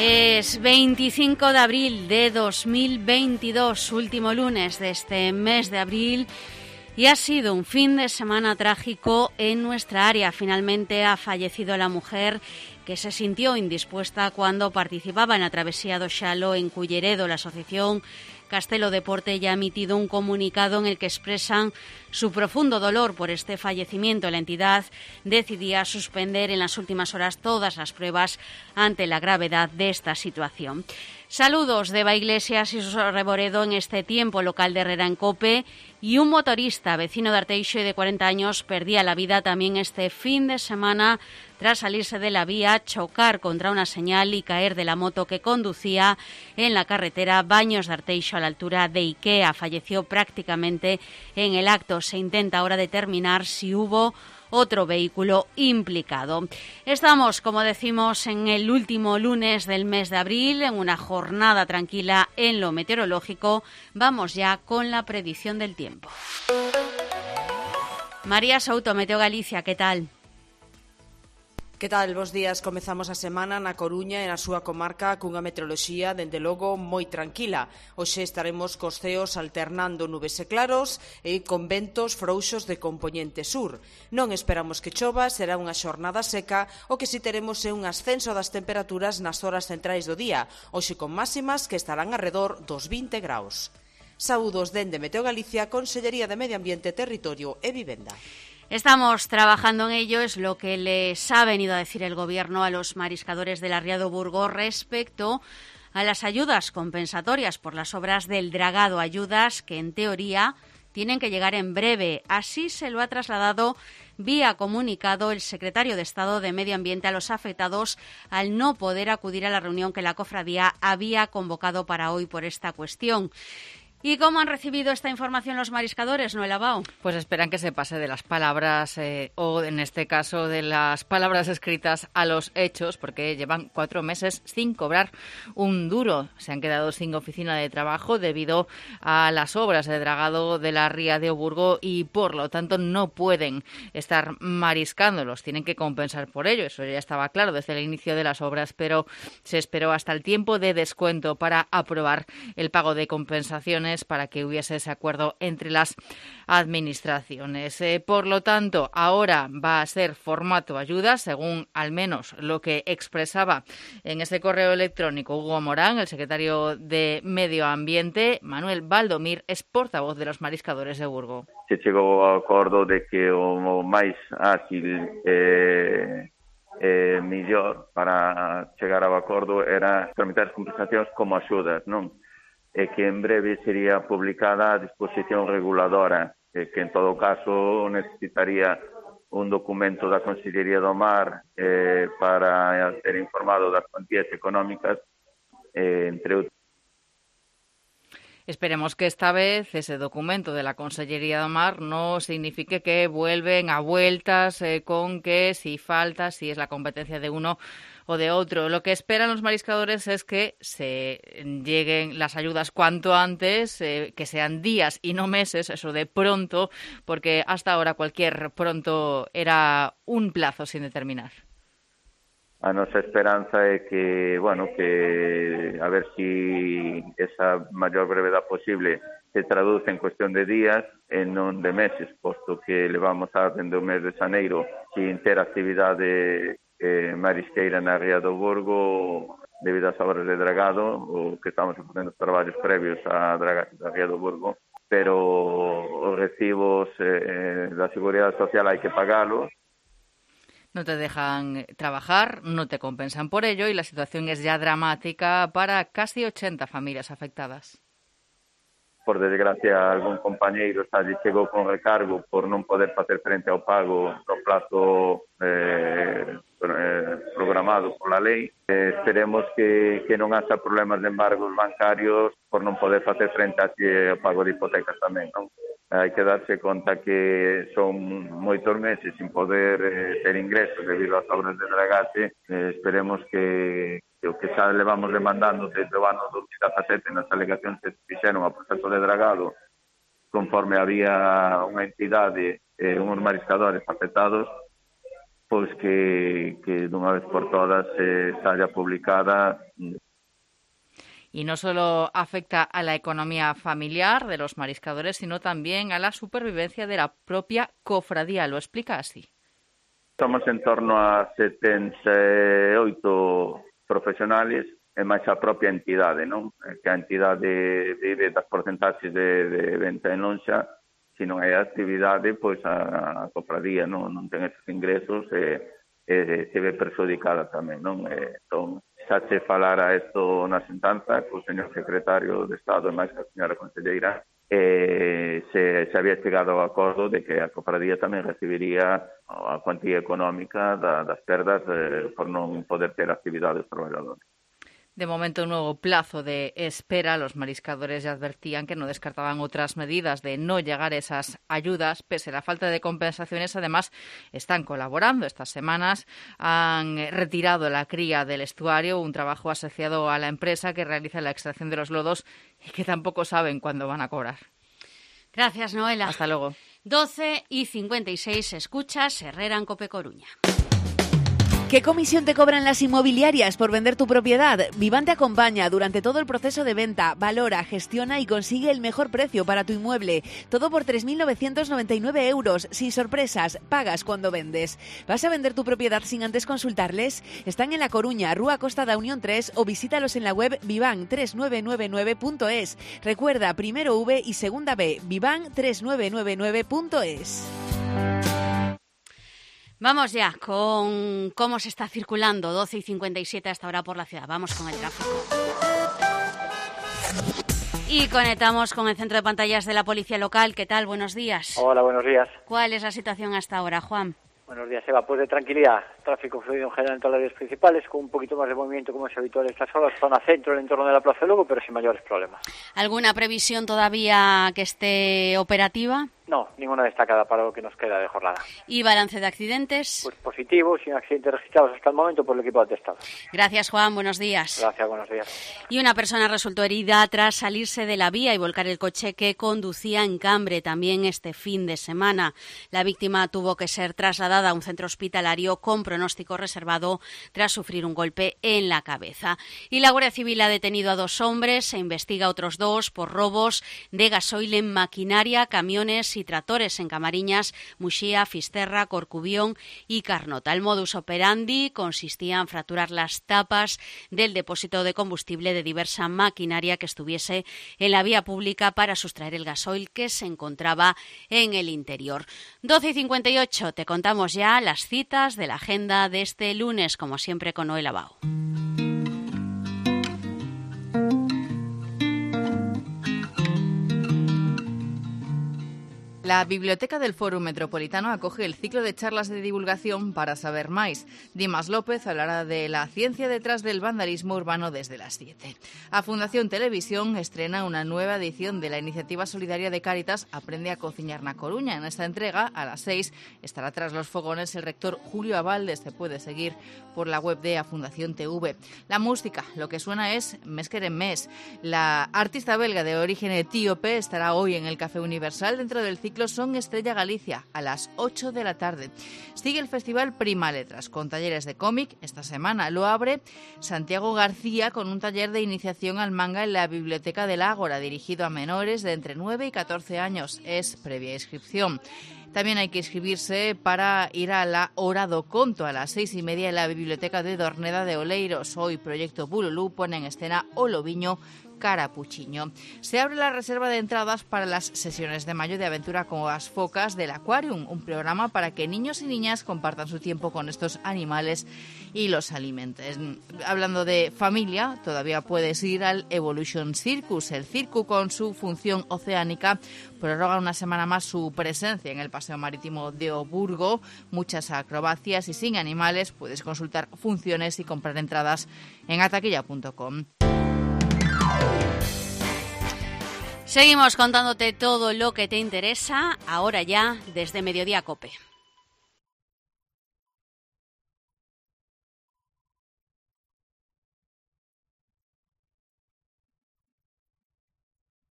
Es 25 de abril de 2022, último lunes de este mes de abril, y ha sido un fin de semana trágico en nuestra área. Finalmente ha fallecido la mujer que se sintió indispuesta cuando participaba en la travesía do Xalo en Culleredo. La asociación Castelo Deporte ya ha emitido un comunicado en el que expresan su profundo dolor por este fallecimiento. La entidad decidía suspender en las últimas horas todas las pruebas ante la gravedad de esta situación. Saludos de Eva Iglesias y su Reboredo en este tiempo local de Herrera en Cope, y un motorista vecino de Arteixo y de 40 años perdía la vida también este fin de semana tras salirse de la vía, chocar contra una señal y caer de la moto que conducía en la carretera Baños de Arteixo a la altura de Ikea. Falleció prácticamente en el acto. Se intenta ahora determinar si hubo otro vehículo implicado. Estamos, como decimos, en el último lunes del mes de abril, en una jornada tranquila en lo meteorológico. Vamos ya con la predicción del tiempo. María Souto, Meteo Galicia, ¿qué tal? Que tal? Bos días. Comezamos a semana na Coruña e na súa comarca cunha meteoroloxía, dende logo, moi tranquila. Hoxe estaremos cos ceos alternando nubes e claros e con ventos frouxos de compoñente sur. Non esperamos que chova, será unha xornada seca, o que si teremos é un ascenso das temperaturas nas horas centrais do día, hoxe con máximas que estarán arredor dos 20 graus. Saúdos dende Meteo Galicia, Consellería de Medio Ambiente, Territorio e Vivenda. Estamos trabajando en ello, es lo que les ha venido a decir el Gobierno a los mariscadores de la Ría do Burgo respecto a las ayudas compensatorias por las obras del dragado, ayudas que en teoría tienen que llegar en breve. Así se lo ha trasladado vía comunicado el secretario de Estado de Medio Ambiente a los afectados al no poder acudir a la reunión que la cofradía había convocado para hoy por esta cuestión. ¿Y cómo han recibido esta información los mariscadores, Noel Abao? Pues esperan que se pase de las palabras, o en este caso de las palabras escritas, a los hechos, porque llevan 4 meses sin cobrar un duro. Se han quedado sin oficina de trabajo debido a las obras de dragado de la Ría de Burgo y, por lo tanto, no pueden estar mariscándolos. Tienen que compensar por ello. Eso ya estaba claro desde el inicio de las obras, pero se esperó hasta el tiempo de descuento para aprobar el pago de compensaciones, para que hubiese ese acuerdo entre las administraciones. Por lo tanto, ahora va a ser formato ayuda, según al menos lo que expresaba en ese correo electrónico Hugo Morán, el secretario de Medio Ambiente. Manuel Valdomir es portavoz de los mariscadores de Burgo. Se chegou ao acordo de que o máis ágil mellor para chegar ao acordo era tramitar as compensacións como axudas, non? E que en breve sería publicada a disposición reguladora, que en todo caso necesitaría un documento da Consellería do Mar para ser informado das cuantías económicas, entre outros. Esperemos que esta vez ese documento de la Consellería do Mar no signifique que vuelven a vueltas con que si falta, si es la competencia de uno o de otro. Lo que esperan los mariscadores es que se lleguen las ayudas cuanto antes, que sean días y no meses, eso de pronto, porque hasta ahora cualquier pronto era un plazo sin determinar. A nosa esperanza é que, que a ver si esa maior brevedad posible se traduce en cuestión de días e non de meses, posto que levamos dende o mes de xaneiro sin ter actividade marisqueira na Ría do Burgo debido ás obras de dragado, o que estamos facendo os traballos previos á Ría do Burgo, pero os recibos da Seguridade Social hai que pagalos. No te dejan trabajar, no te compensan por ello y la situación es ya dramática para casi 80 familias afectadas. Por desgracia, algún compañeiro xa lle chegou con recargo por non poder facer frente ao pago no plazo programado pola lei. Esperemos que non haxa problemas de embargos bancarios por non poder facer frente ao pago de hipotecas tamén, non? Hai que darse conta que son moitos meses sin poder ter ingresos debido ás obras de dragate. Esperemos que o que xa levamos demandando desde o ano 2017 nas alegacións que fixeron ao proceso de dragado, conforme había unha entidade, uns mariscadores afectados, pois que dunha vez por todas saia publicada. Y no solo afecta a la economía familiar de los mariscadores, sino también a la supervivencia de la propia cofradía. Lo explica así. Somos en torno a 78 profesionales e máis a propia entidade, non? Que a entidade vive das porcentaxes de venta en lonxa, se non hai actividade, pois a cofradía non ten estes ingresos e se ve perxudicada tamén, non? Entón, xa se falara isto na sentanza co señor secretario de Estado e máis que a señora conselleira, se había chegado ao acordo de que a cofradía tamén recibiría a cuantía económica das perdas por non poder ter actividade dos traballadores. De momento, un nuevo plazo de espera. Los mariscadores ya advertían que no descartaban otras medidas de no llegar a esas ayudas. Pese a la falta de compensaciones, además, están colaborando. Estas semanas han retirado la cría del estuario, un trabajo asociado a la empresa que realiza la extracción de los lodos y que tampoco saben cuándo van a cobrar. Gracias, Noela. Hasta luego. 12:56, escuchas Herrera en Cope Coruña. ¿Qué comisión te cobran las inmobiliarias por vender tu propiedad? Vivant te acompaña durante todo el proceso de venta, valora, gestiona y consigue el mejor precio para tu inmueble. Todo por 3.999 euros, sin sorpresas, pagas cuando vendes. ¿Vas a vender tu propiedad sin antes consultarles? Están en La Coruña, Rúa Costa da Unión 3 o visítalos en la web vivant3999.es. Recuerda, primero V y segunda B, vivant3999.es. Vamos ya con cómo se está circulando, 12:57 hasta ahora por la ciudad. Vamos con el tráfico. Y conectamos con el centro de pantallas de la Policía Local. ¿Qué tal? Buenos días. Hola, buenos días. ¿Cuál es la situación hasta ahora, Juan? Buenos días, Eva. Pues de tranquilidad, tráfico fluido en general en todas las vías principales, con un poquito más de movimiento como es habitual en estas horas, zona centro, el entorno de la Plaza de Lugo, pero sin mayores problemas. ¿Alguna previsión todavía que esté operativa? No, ninguna destacada para lo que nos queda de jornada. ¿Y balance de accidentes? Pues positivo, sin accidentes registrados hasta el momento por el equipo de atestados. Gracias, Juan. Buenos días. Gracias, buenos días. Y una persona resultó herida tras salirse de la vía y volcar el coche que conducía en Cambre también este fin de semana. La víctima tuvo que ser trasladada a un centro hospitalario con pronóstico reservado tras sufrir un golpe en la cabeza. Y la Guardia Civil ha detenido a 2 hombres, se investiga a otros 2 por robos de gasoil en maquinaria, camiones y tractores en Camariñas, Muxía, Fisterra, Corcubión y Carnota. El modus operandi consistía en fracturar las tapas del depósito de combustible de diversa maquinaria que estuviese en la vía pública para sustraer el gasoil que se encontraba en el interior. 12:58, te contamos ya las citas de la agenda de este lunes, como siempre con Noel Abao. La Biblioteca del Fórum Metropolitano acoge el ciclo de charlas de divulgación Para saber máis. Dimas López hablará de la ciencia detrás del vandalismo urbano desde las 7. A Fundación Televisión estrena una nueva edición de la iniciativa solidaria de Cáritas Aprende a cociñar na Coruña. En esta entrega, a las 6, estará tras los fogones el rector Julio Abalde. Se puede seguir por la web de A Fundación TV. La música, lo que suena es Mes queren mes. La artista belga de origen etíope estará hoy en el Café Universal dentro del ciclo Son Estrella Galicia a las 8 de la tarde. Sigue el festival Prima Letras con talleres de cómic. Esta semana lo abre Santiago García con un taller de iniciación al manga en la Biblioteca del Ágora dirigido a menores de entre 9 y 14 años. Es previa inscripción. También hay que inscribirse para ir a la Hora do Conto a las 6:30 en la Biblioteca de Dorneda de Oleiros. Hoy Proyecto Bululú pone en escena O Lobiño Carapuchiño. Se abre la reserva de entradas para las sesiones de mayo de Aventura con las focas del Aquarium, un programa para que niños y niñas compartan su tiempo con estos animales y los alimenten. Hablando de familia, todavía puedes ir al Evolution Circus. El circo, con su función oceánica, prorroga una semana más su presencia en el Paseo Marítimo de Oburgo. Muchas acrobacias y sin animales. Puedes consultar funciones y comprar entradas en ataquilla.com. Seguimos contándote todo lo que te interesa, ahora ya desde Mediodía Cope.